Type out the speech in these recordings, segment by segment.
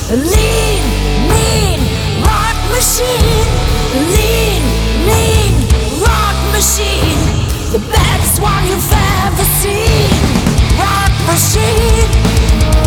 Lean, mean, rock machine. Lean, mean, rock machine. The baddest one you've ever seen. Rock machine.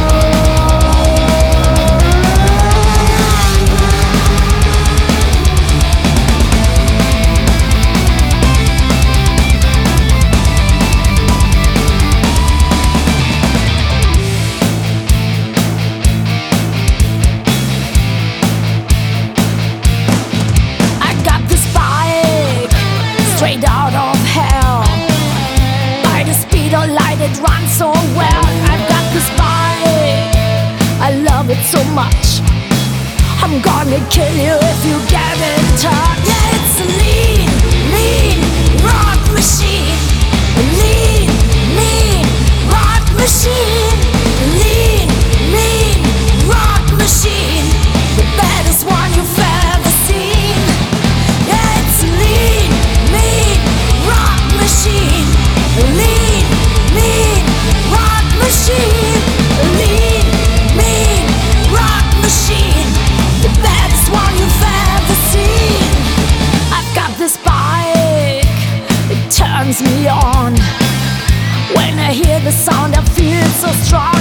Straight out of hell, by the speed of light it runs so well. I've got this bike, I love it so much. I'm gonna kill you if you get in touch. Yeah, it's a lean, mean, rock machine. A lean, mean, rock machine. A lean, mean, rock machine. The baddest one you've ever seen. Yeah, it's a lean, rock machine. A lean, mean, rock machine. A lean, mean, rock machine. The baddest one you've ever seen. I've got this bike, it turns me on. When I hear the sound I feel so strong.